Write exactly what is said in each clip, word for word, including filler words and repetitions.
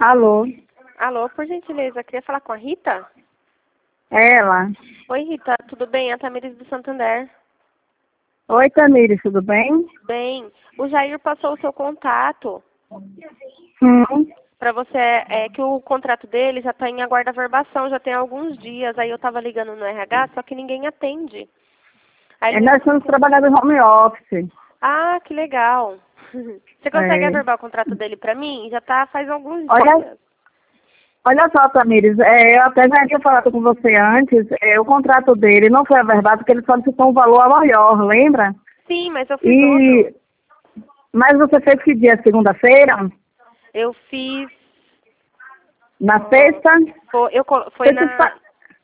Alô? Alô, por gentileza, queria falar com a Rita? Ela. Oi, Rita, tudo bem? É a Tamires do Santander. Oi, Tamires, tudo bem? Bem, o Jair passou o seu contato Hum. para você, é que o contrato dele já está em aguarda-verbação, já tem alguns dias. Aí eu estava ligando no R H, só que ninguém atende. Aí É, ele me nós falou estamos que... trabalhando em home office. Ah, que legal. Você consegue É. averbar o contrato dele para mim? Já tá faz alguns Olha, dias. olha só, Tamires, é, eu até já tinha falado com você antes, é, o contrato dele não foi averbado porque ele solicitou um valor maior, lembra? Sim, mas eu fiz outro. E... Mas você fez que dia? Segunda-feira? Eu fiz... Na ó, sexta? foi, eu, co- foi Você se na... fa...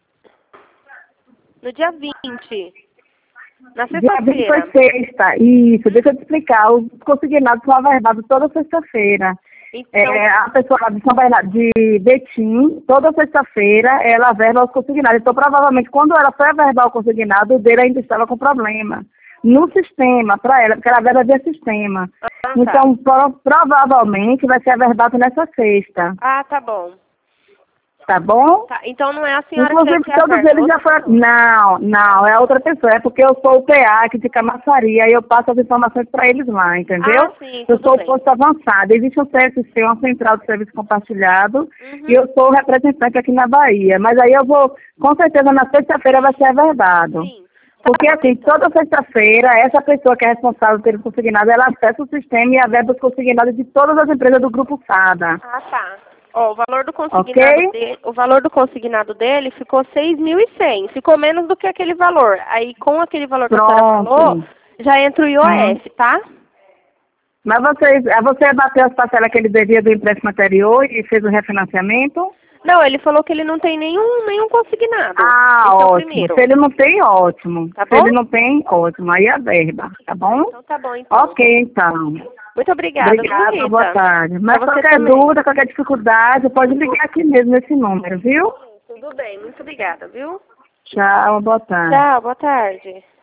No dia vinte. Na Dia vinte foi sexta-feira. sexta. Isso, deixa eu te explicar. Os consignados são averbados toda sexta-feira. Então, É, a pessoa lá de São Bernardo, de Betim, toda sexta-feira, ela averba os consignados. Então, provavelmente, quando ela foi averbar o consignado, o dele ainda estava com problema. No sistema, para ela, porque ela averba via sistema. ah, tá. Então, pro, provavelmente, vai ser averbado nessa sexta. Ah, tá bom. Tá bom? Tá, então não é a senhora Inclusive, que, que todos averba, é eles já outra foram... pessoa. Não, não, é outra pessoa. É porque eu sou o P A aqui de Camaçaria e eu passo as informações para eles lá, entendeu? Ah, sim, Eu tudo sou o bem. posto avançado. Existe um C S C, uma central de serviço compartilhado, Uhum. e eu sou o representante aqui na Bahia. Mas aí eu vou, com certeza, na sexta-feira vai ser averbado. Sim. Tá Porque, bom, assim, então. toda sexta-feira, essa pessoa que é responsável pelo consignado, ela acessa o sistema e averba os consignados de todas as empresas do Grupo SADA. Ah, tá. Ó, o valor do Ok? consignado dele, o valor do consignado dele ficou seis mil e cem. Ficou menos do que aquele valor. Aí com aquele valor que a senhora falou, Pronto. já entra o Hum. I O F, tá? Mas você, você bateu as parcelas que ele devia do empréstimo anterior e fez o refinanciamento? Não, ele falou que ele não tem nenhum, nenhum consignado. Ah, Esse é o ótimo. Se primeiro. ele não tem, ótimo. Tá Se bom? ele não tem, ótimo. Aí é verba, tá bom? Então tá bom, então. Ok, então. Muito obrigada, viu, Obrigada, boa Rita? tarde. Pra Mas você qualquer também. dúvida, qualquer dificuldade, pode ligar aqui mesmo nesse número, viu? Tudo bem, muito obrigada, viu? Tchau, boa tarde. Tchau, boa tarde.